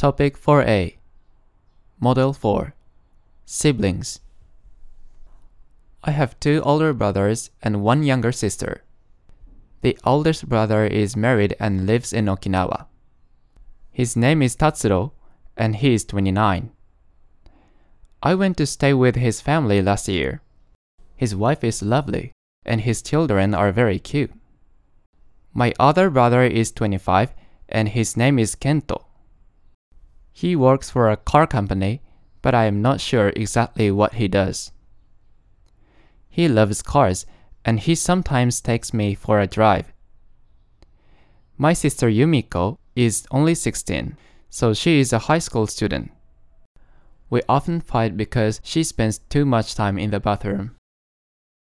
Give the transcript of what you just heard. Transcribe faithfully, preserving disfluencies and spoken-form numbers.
Topic four A Model four Siblings. I have two older brothers and one younger sister. The oldest brother is married and lives in Okinawa. His name is Tatsuro, and he is twenty-nine. I went to stay with his family last year. His wife is lovely, and his children are very cute. My other brother is twenty-five, and his name is Kento. He works for a car company, but I am not sure exactly what he does. He loves cars, and he sometimes takes me for a drive. My sister Yumiko is only sixteen, so she is a high school student. We often fight because she spends too much time in the bathroom.